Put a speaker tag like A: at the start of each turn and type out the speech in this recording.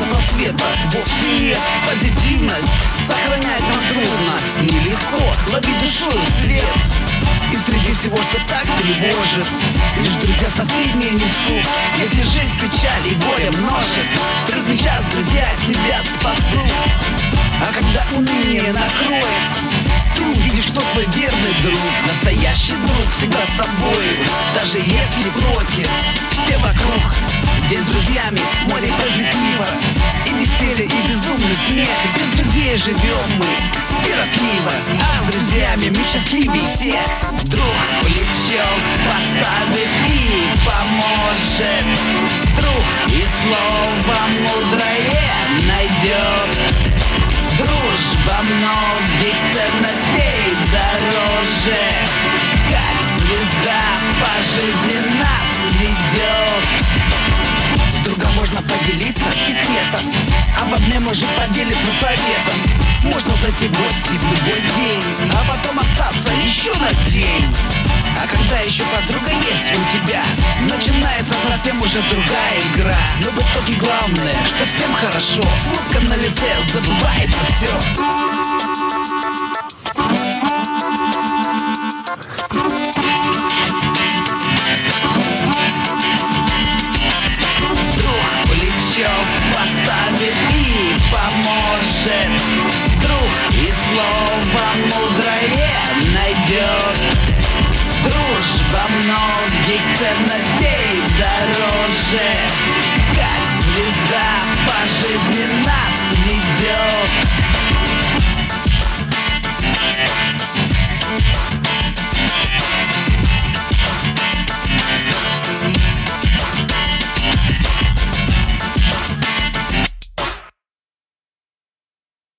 A: но света вовсе нет. Позитивность сохранять нам трудно, нелегко ловить душою свет. И среди всего, что так тревожит, лишь друзья спасение несут. Если жизнь печаль и горе множит, в трудный час друзья тебя спасут. А когда уныние накроет, ты увидишь, что твой верный друг, настоящий друг всегда с тобою. Даже если против все вокруг, где с друзьями море позитива и веселье, и безумный смех. Без друзей живем мы сиротливо, а с друзьями мы счастливее всех. Друг плечо подставит и поможет, друг и слово мудрое найдет. Дружба многих ценностей дороже, как звезда по жизни нас ведет. С другом можно поделиться секретом, а в обне может поделиться советом. Можно зайти в гости в любой день, а потом остаться еще на день. А когда еще подруга есть у тебя, начинается совсем уже другая игра. Но в итоге главное, что всем хорошо, с улыбкой на лице забывается все. Подставит и поможет, друг и слово мудрое найдет. Дружба многих ценностей дороже,